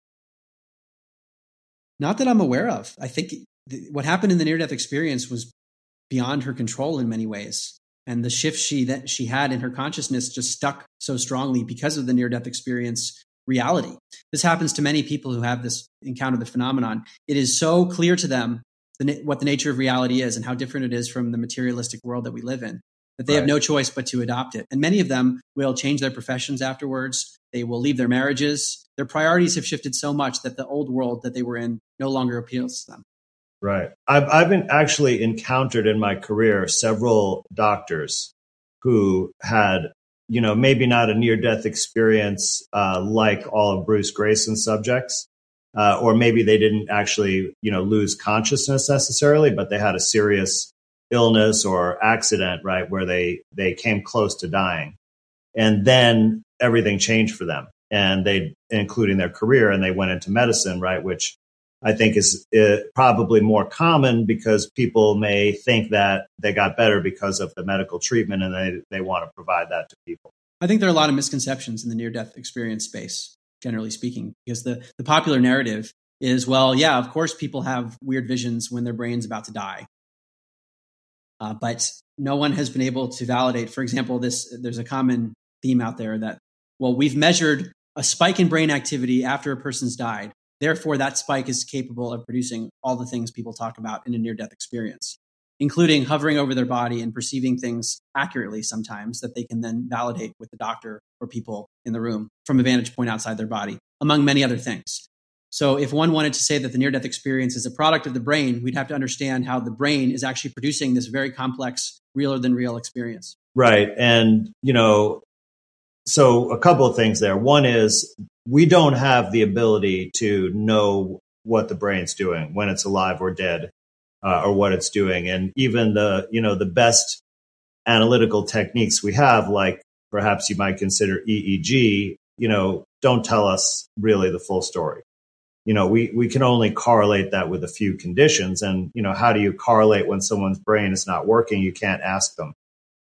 Not that I'm aware of. I think what happened in the near-death experience was beyond her control in many ways. And the shift that she had in her consciousness just stuck so strongly because of the near-death experience reality. This happens to many people who have this encounter the phenomenon. It is so clear to them what the nature of reality is and how different it is from the materialistic world that we live in, that they have no choice but to adopt it. And many of them will change their professions afterwards. They will leave their marriages. Their priorities have shifted so much that the old world that they were in no longer appeals to them. Right. I've been actually encountered in my career several doctors who had, maybe not a near-death experience like all of Bruce Grayson's subjects, or maybe they didn't actually, lose consciousness necessarily, but they had a serious illness or accident, right, where they came close to dying. And then everything changed for them, and including their career, and they went into medicine, right, which I think is probably more common because people may think that they got better because of the medical treatment, and they want to provide that to people. I think there are a lot of misconceptions in the near-death experience space, generally speaking, because the popular narrative is, well, yeah, of course people have weird visions when their brain's about to die. But no one has been able to validate, for example, there's a common theme out there that, well, we've measured a spike in brain activity after a person's died. Therefore, that spike is capable of producing all the things people talk about in a near-death experience, including hovering over their body and perceiving things accurately sometimes that they can then validate with the doctor or people in the room from a vantage point outside their body, among many other things. So if one wanted to say that the near-death experience is a product of the brain, we'd have to understand how the brain is actually producing this very complex, realer than real experience. Right. And, so a couple of things there. One is we don't have the ability to know what the brain's doing when it's alive or dead, or what it's doing. And even the best analytical techniques we have, like perhaps you might consider EEG, don't tell us really the full story. We can only correlate that with a few conditions. And, how do you correlate when someone's brain is not working? You can't ask them.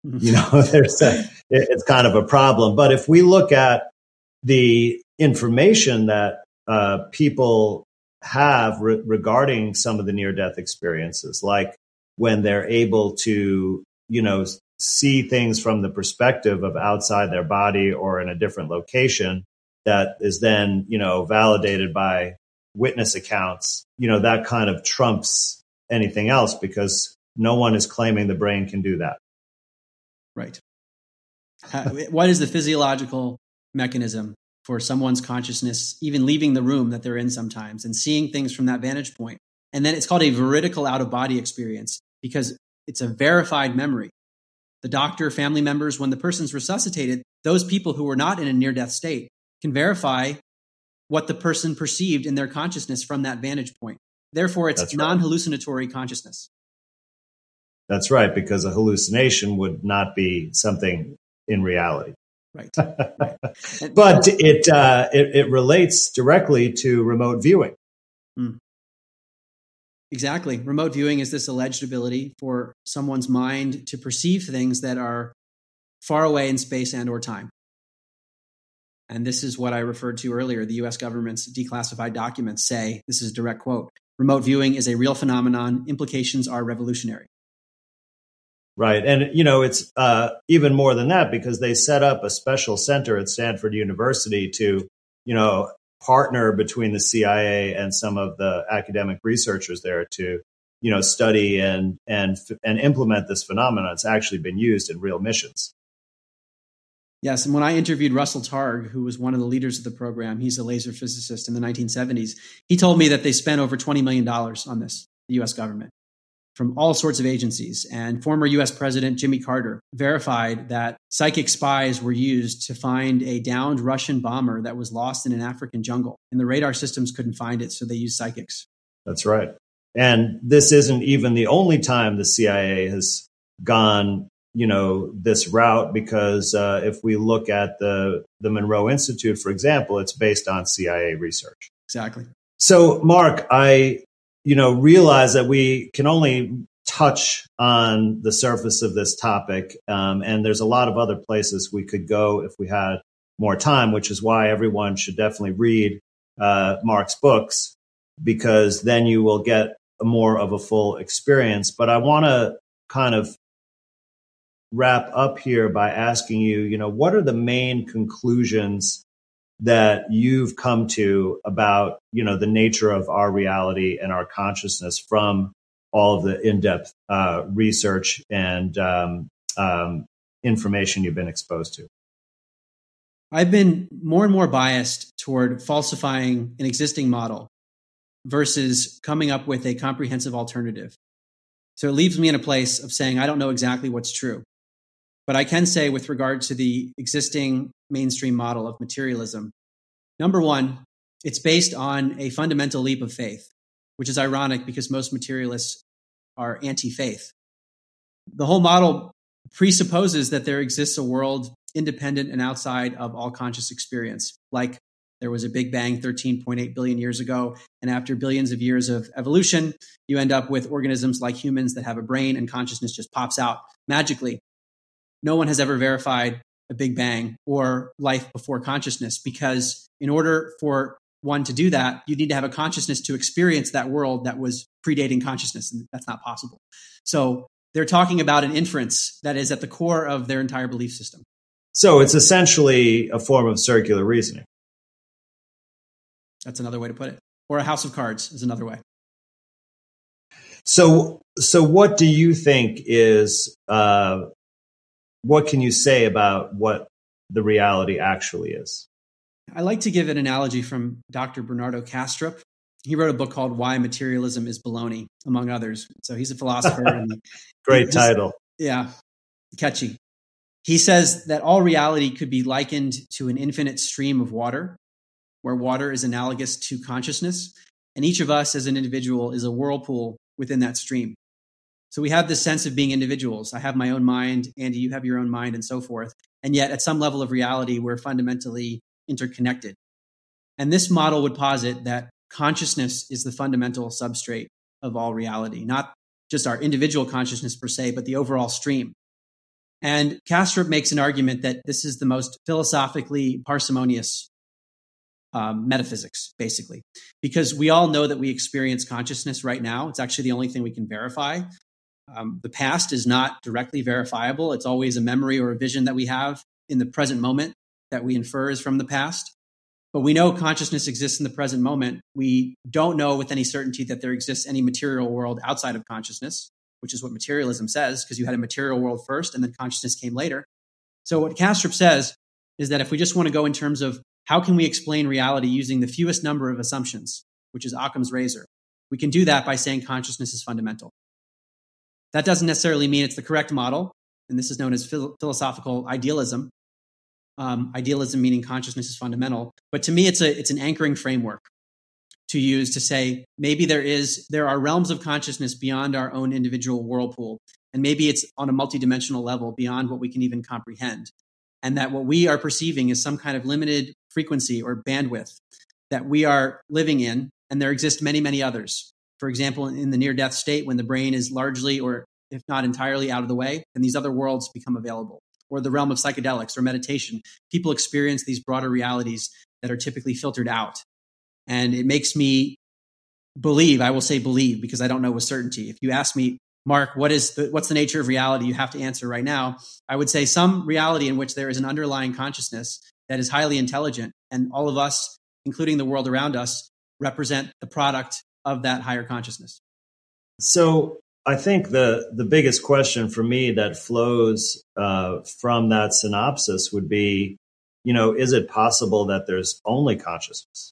It's kind of a problem. But if we look at the information that people have regarding some of the near-death experiences, like when they're able to, see things from the perspective of outside their body or in a different location that is then, validated by witness accounts, that kind of trumps anything else because no one is claiming the brain can do that. Right. What is the physiological mechanism for someone's consciousness, even leaving the room that they're in sometimes and seeing things from that vantage point? And then it's called a veridical out-of-body experience because it's a verified memory. The doctor, family members, when the person's resuscitated, those people who were not in a near-death state can verify what the person perceived in their consciousness from that vantage point. Therefore, it's non-hallucinatory consciousness. That's right, because a hallucination would not be something in reality. Right. But it relates directly to remote viewing. Exactly. Remote viewing is this alleged ability for someone's mind to perceive things that are far away in space and or time. And this is what I referred to earlier. The U.S. government's declassified documents say, this is a direct quote, remote viewing is a real phenomenon. Implications are revolutionary. Right. And, it's even more than that because they set up a special center at Stanford University to, partner between the CIA and some of the academic researchers there to, study and implement this phenomenon. It's actually been used in real missions. Yes. And when I interviewed Russell Targ, who was one of the leaders of the program, he's a laser physicist in the 1970s. He told me that they spent over $20 million on this, the U.S. government, from all sorts of agencies. And former U.S. President Jimmy Carter verified that psychic spies were used to find a downed Russian bomber that was lost in an African jungle. And the radar systems couldn't find it, so they used psychics. That's right. And this isn't even the only time the CIA has gone, this route, because if we look at the Monroe Institute, for example, it's based on CIA research. Exactly. So, Mark, I, realize that we can only touch on the surface of this topic, and there's a lot of other places we could go if we had more time, which is why everyone should definitely read Mark's books, because then you will get more of a full experience. But I want to kind of wrap up here by asking you, what are the main conclusions that you've come to about, the nature of our reality and our consciousness from all of the in-depth research and information you've been exposed to? I've been more and more biased toward falsifying an existing model versus coming up with a comprehensive alternative. So it leaves me in a place of saying, I don't know exactly what's true. But I can say, with regard to the existing mainstream model of materialism, number one, it's based on a fundamental leap of faith, which is ironic because most materialists are anti-faith. The whole model presupposes that there exists a world independent and outside of all conscious experience, like there was a Big Bang 13.8 billion years ago, and after billions of years of evolution, you end up with organisms like humans that have a brain and consciousness just pops out magically. No one has ever verified a Big Bang or life before consciousness, because in order for one to do that, you need to have a consciousness to experience that world that was predating consciousness, and that's not possible. So they're talking about an inference that is at the core of their entire belief system. So it's essentially a form of circular reasoning. That's another way to put it. Or a house of cards is another way. So what do you think is, what can you say about what the reality actually is? I like to give an analogy from Dr. Bernardo Kastrup. He wrote a book called Why Materialism is Baloney, among others. So he's a philosopher. And Great title. Yeah, catchy. He says that all reality could be likened to an infinite stream of water, where water is analogous to consciousness, and each of us as an individual is a whirlpool within that stream. So we have this sense of being individuals. I have my own mind, Andy, you have your own mind, and so forth. And yet at some level of reality, we're fundamentally interconnected. And this model would posit that consciousness is the fundamental substrate of all reality, not just our individual consciousness per se, but the overall stream. And Kastrup makes an argument that this is the most philosophically parsimonious metaphysics, basically, because we all know that we experience consciousness right now. It's actually the only thing we can verify. The past is not directly verifiable. It's always a memory or a vision that we have in the present moment that we infer is from the past. But we know consciousness exists in the present moment. We don't know with any certainty that there exists any material world outside of consciousness, which is what materialism says, because you had a material world first and then consciousness came later. So what Kastrup says is that if we just want to go in terms of how can we explain reality using the fewest number of assumptions, which is Occam's razor, we can do that by saying consciousness is fundamental. That doesn't necessarily mean it's the correct model, and this is known as philosophical idealism. Idealism meaning consciousness is fundamental. But to me, it's an anchoring framework to use to say maybe there are realms of consciousness beyond our own individual whirlpool, and maybe it's on a multidimensional level beyond what we can even comprehend, and that what we are perceiving is some kind of limited frequency or bandwidth that we are living in, and there exist many, many others. For example, in the near-death state, when the brain is largely or if not entirely out of the way, then these other worlds become available. Or the realm of psychedelics or meditation, people experience these broader realities that are typically filtered out. And it makes me believe, I will say believe, because I don't know with certainty. If you ask me, Mark, what's the nature of reality? You have to answer right now. I would say some reality in which there is an underlying consciousness that is highly intelligent, and all of us, including the world around us, represent the product of that higher consciousness. So I think the biggest question for me that flows from that synopsis would be, is it possible that there's only consciousness?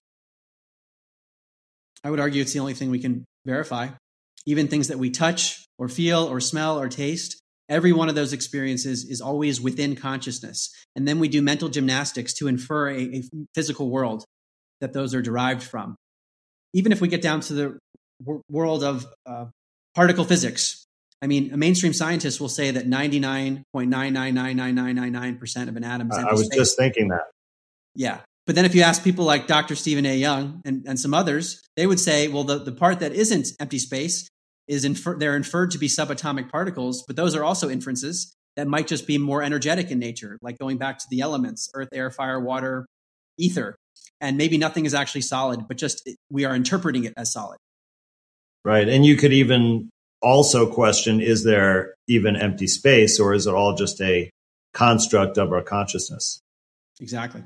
I would argue it's the only thing we can verify. Even things that we touch or feel or smell or taste, every one of those experiences is always within consciousness. And then we do mental gymnastics to infer a physical world that those are derived from. Even if we get down to the world of particle physics. I mean, a mainstream scientist will say that 99.9999999% of an atom is empty I was space. just thinking that. Yeah. But then if you ask people like Dr. Stephen A. Young and some others, they would say, well, the part that isn't empty space is they're inferred to be subatomic particles, but those are also inferences that might just be more energetic in nature, like going back to the elements, earth, air, fire, water, ether. And maybe nothing is actually solid, but just we are interpreting it as solid. Right. And you could even also question, is there even empty space, or is it all just a construct of our consciousness? Exactly.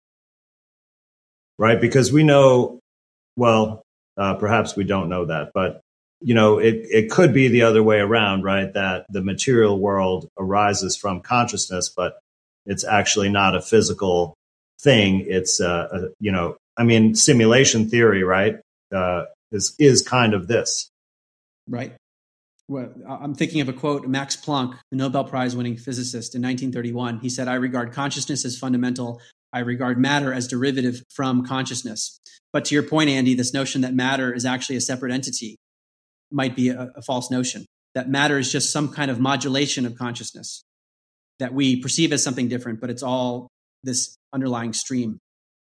Right. Because we know, well, perhaps we don't know that, but it could be the other way around, right? That the material world arises from consciousness, but it's actually not a physical thing. It's, simulation theory, right? Is kind of this. Right. Well, I'm thinking of a quote, Max Planck, the Nobel Prize winning physicist in 1931. He said, "I regard consciousness as fundamental. I regard matter as derivative from consciousness." But to your point, Andy, this notion that matter is actually a separate entity might be a false notion. That matter is just some kind of modulation of consciousness that we perceive as something different, but it's all this underlying stream.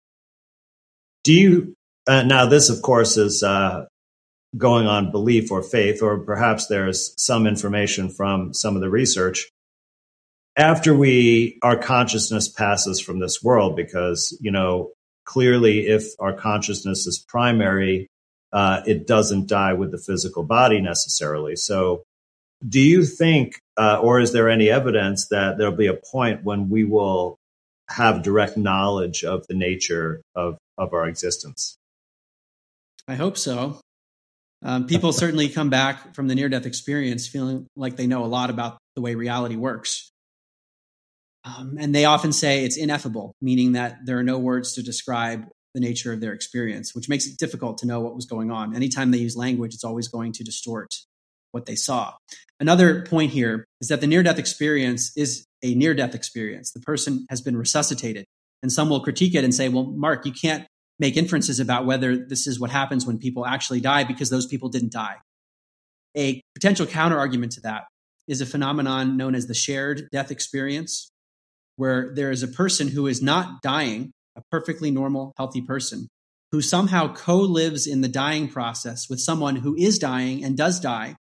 Do you, now this of course is going on belief or faith, or perhaps there's some information from some of the research. After our consciousness passes from this world, because, clearly if our consciousness is primary, it doesn't die with the physical body necessarily. So do you think, or is there any evidence that there'll be a point when we will have direct knowledge of the nature of our existence? I hope so. People certainly come back from the near-death experience feeling like they know a lot about the way reality works. And they often say it's ineffable, meaning that there are no words to describe the nature of their experience, which makes it difficult to know what was going on. Anytime they use language, it's always going to distort what they saw. Another point here is that the near-death experience is a near-death experience. The person has been resuscitated, and some will critique it and say, well, Mark, you can't make inferences about whether this is what happens when people actually die because those people didn't die. A potential counter-argument to that is a phenomenon known as the shared death experience, where there is a person who is not dying, a perfectly normal, healthy person, who somehow co-lives in the dying process with someone who is dying and does die.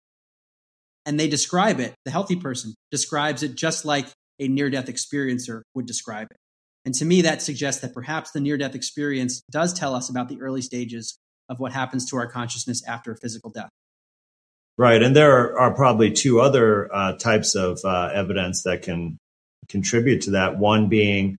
And they describe it, the healthy person describes it just like a near-death experiencer would describe it. And to me, that suggests that perhaps the near-death experience does tell us about the early stages of what happens to our consciousness after physical death. Right. And there are probably two other types of evidence that can contribute to that. One being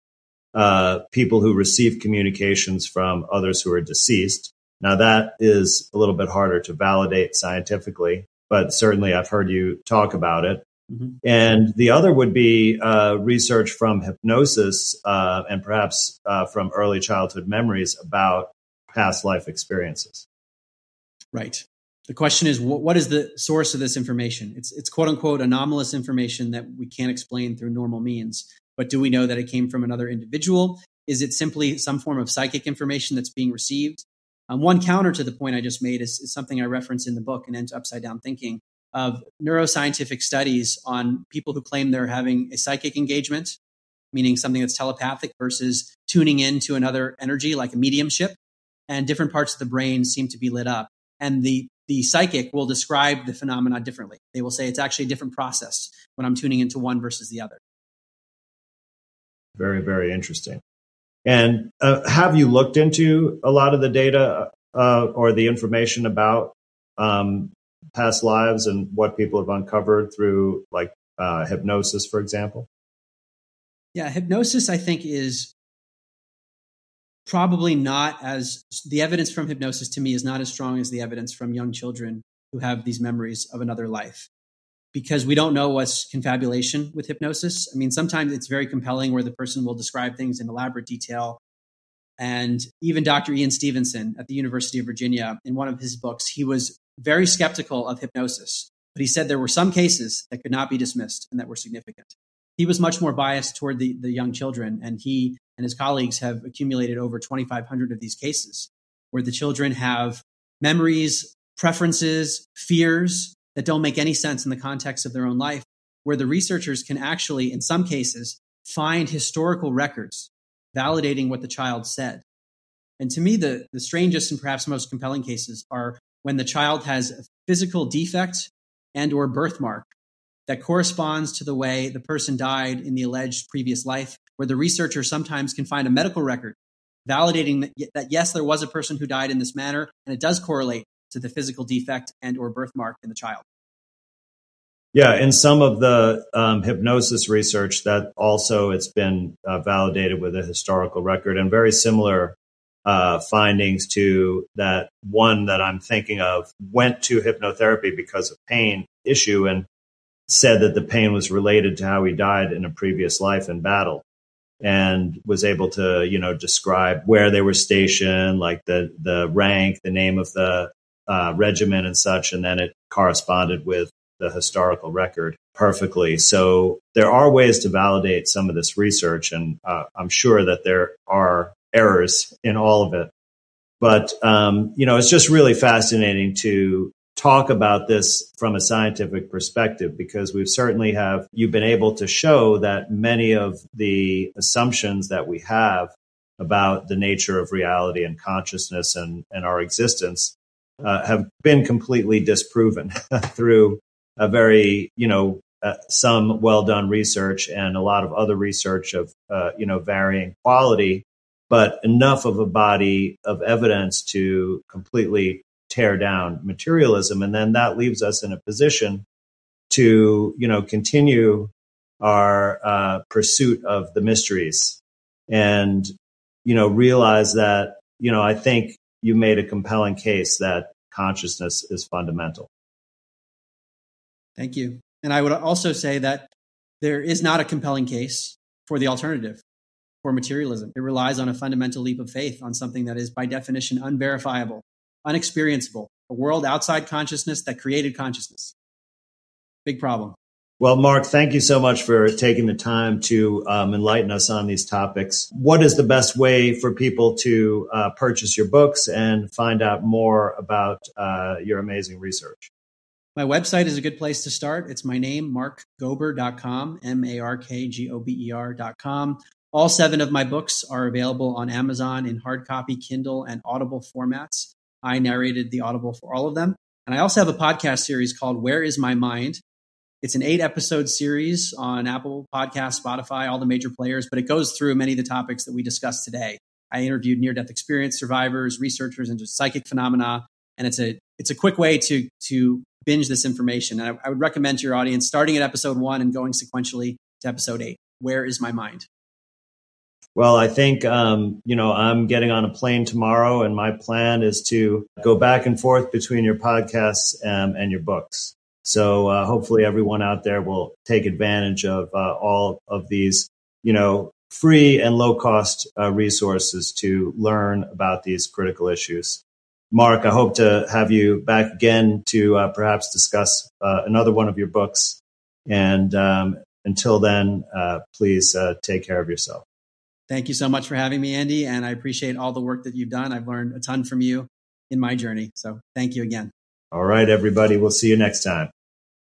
people who receive communications from others who are deceased. Now, that is a little bit harder to validate scientifically, but certainly I've heard you talk about it. Mm-hmm. And the other would be research from hypnosis and perhaps from early childhood memories about past life experiences. Right. The question is, what is the source of this information? It's quote unquote anomalous information that we can't explain through normal means. But do we know that it came from another individual? Is it simply some form of psychic information that's being received? One counter to the point I just made is something I reference in the book, An End to Upside Down Thinking, of neuroscientific studies on people who claim they're having a psychic engagement, meaning something that's telepathic, versus tuning in to another energy like a mediumship. And different parts of the brain seem to be lit up. And the psychic will describe the phenomena differently. They will say it's actually a different process when I'm tuning into one versus the other. Very, very interesting. And have you looked into a lot of the data or the information about past lives and what people have uncovered through like hypnosis, for example? Yeah, hypnosis, I think, is probably not as, the evidence from hypnosis to me is not as strong as the evidence from young children who have these memories of another life, because we don't know what's confabulation with hypnosis. I mean, sometimes it's very compelling where the person will describe things in elaborate detail. And even Dr. Ian Stevenson at the University of Virginia, in one of his books, he was very skeptical of hypnosis, but he said there were some cases that could not be dismissed and that were significant. He was much more biased toward the young children, and he and his colleagues have accumulated over 2,500 of these cases where the children have memories, preferences, fears that don't make any sense in the context of their own life, where the researchers can actually, in some cases, find historical records validating what the child said. And to me, the strangest and perhaps most compelling cases are when the child has a physical defect and or birthmark that corresponds to the way the person died in the alleged previous life, where the researcher sometimes can find a medical record validating that yes, there was a person who died in this manner, and it does correlate to the physical defect and or birthmark in the child. Yeah, in some of the hypnosis research, that also it's been validated with a historical record, and very similar findings to that one that I'm thinking of went to hypnotherapy because of pain issue and said that the pain was related to how he died in a previous life in battle, and was able to, describe where they were stationed, like the rank, the name of the regiment and such, and then it corresponded with the historical record perfectly. So there are ways to validate some of this research, and I'm sure that there are errors in all of it. But, it's just really fascinating to talk about this from a scientific perspective, because you've been able to show that many of the assumptions that we have about the nature of reality and consciousness and our existence have been completely disproven through a very, some well-done research and a lot of other research of, varying quality, but enough of a body of evidence to completely tear down materialism. And then that leaves us in a position to, continue our pursuit of the mysteries and, realize that, I think you made a compelling case that consciousness is fundamental. Thank you. And I would also say that there is not a compelling case for the alternative, for materialism. It relies on a fundamental leap of faith on something that is by definition unverifiable, unexperienceable, a world outside consciousness that created consciousness. Big problem. Well, Mark, thank you so much for taking the time to enlighten us on these topics. What is the best way for people to purchase your books and find out more about your amazing research? My website is a good place to start. It's my name, markgober.com, markgober.com. All 7 of my books are available on Amazon in hard copy, Kindle, and Audible formats. I narrated the Audible for all of them. And I also have a podcast series called Where Is My Mind? It's an 8-episode series on Apple Podcasts, Spotify, all the major players, but it goes through many of the topics that we discussed today. I interviewed near-death experience survivors, researchers into psychic phenomena, and it's a quick way to binge this information. And I would recommend to your audience starting at episode 1 and going sequentially to episode 8. Where is my mind? Well, I think, I'm getting on a plane tomorrow, and my plan is to go back and forth between your podcasts and your books. So hopefully everyone out there will take advantage of all of these, free and low cost resources to learn about these critical issues. Mark, I hope to have you back again to perhaps discuss another one of your books. And until then, please take care of yourself. Thank you so much for having me, Andy. And I appreciate all the work that you've done. I've learned a ton from you in my journey. So thank you again. All right, everybody. We'll see you next time.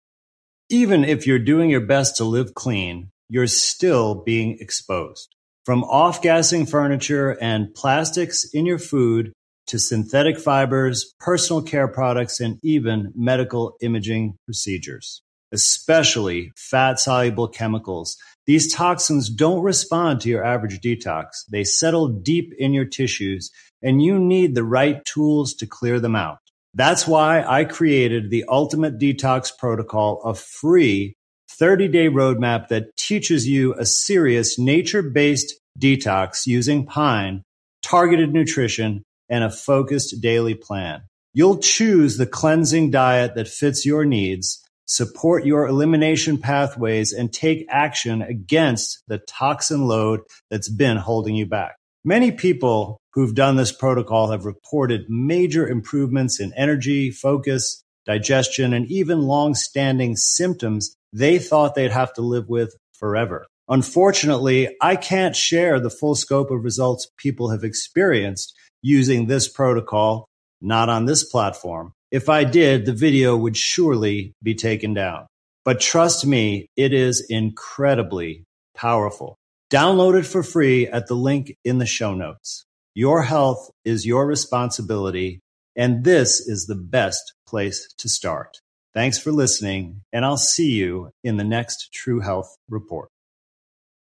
Even if you're doing your best to live clean, you're still being exposed. From off-gassing furniture and plastics in your food to synthetic fibers, personal care products, and even medical imaging procedures, especially fat-soluble chemicals. These toxins don't respond to your average detox. They settle deep in your tissues, and you need the right tools to clear them out. That's why I created the Ultimate Detox Protocol, a free 30-day roadmap that teaches you a serious nature-based detox using pine, targeted nutrition, and a focused daily plan. You'll choose the cleansing diet that fits your needs, support your elimination pathways, and take action against the toxin load that's been holding you back. Many people who've done this protocol have reported major improvements in energy, focus, digestion, and even long-standing symptoms they thought they'd have to live with forever. Unfortunately, I can't share the full scope of results people have experienced using this protocol, not on this platform. If I did, the video would surely be taken down. But trust me, it is incredibly powerful. Download it for free at the link in the show notes. Your health is your responsibility, and this is the best place to start. Thanks for listening, and I'll see you in the next True Health Report.